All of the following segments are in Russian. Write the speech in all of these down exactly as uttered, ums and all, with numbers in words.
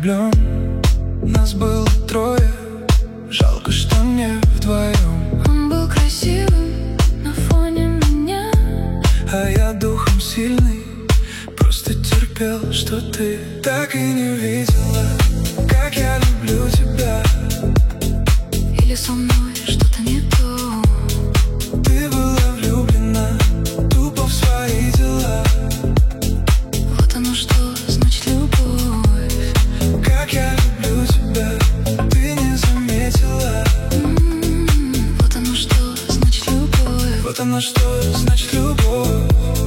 влюблен. Нас было трое, жалко, что не вдвоем. Он был красивым на фоне меня, а я духом сильный, просто терпел, что ты так и не видела, как я люблю тебя. Или со мной что-то не то. Ты была влюблена тупо в свои дела. Вот оно что значит любовь. Как я люблю тебя, ты не заметила. М-м-м, Вот оно что значит любовь. Вот оно что значит любовь.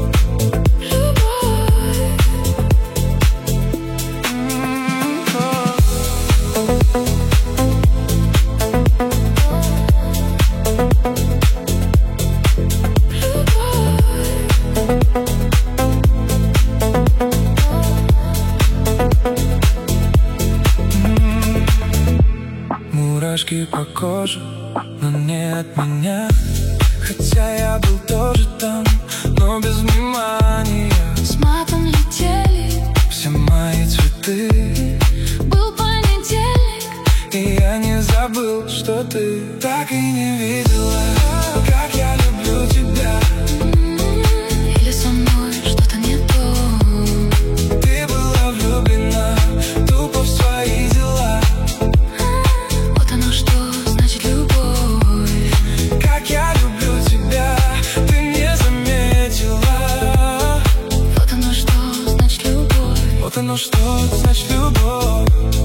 Мурашки по коже, но не от меня. Хотя я был тоже там, но без внимания. С матом летели все мои цветы. Был понедельник, и я не забыл, что ты так и не видела, как я люблю тебя. М-м-м, или со мной что-то не то. Ты была влюблена тупо в свои дела. Вот оно что значит любовь. Как я люблю тебя, ты не заметила. Вот оно что значит любовь. Вот оно что значит любовь.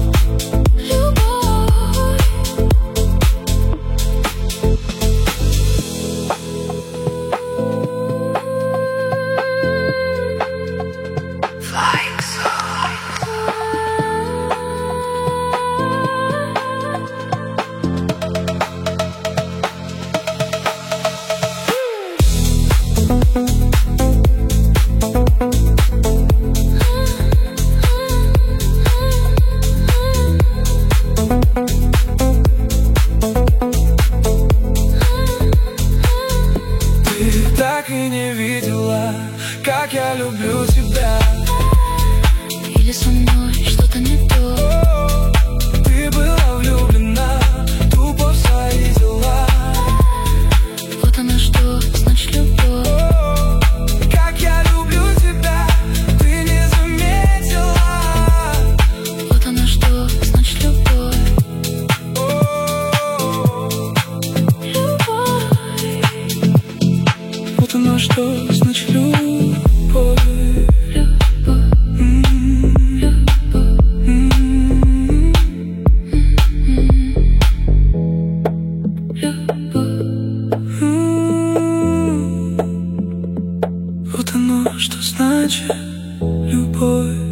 Так и не видела, как я люблю тебя. Или со мной что-то не то. Ты была влюблена тупо в свои дела. Вот оно что значит любовь. Как я люблю тебя, ты не заметила. Вот оно что значит любовь. Вот оно что значит любовь. Вот оно что значит любовь.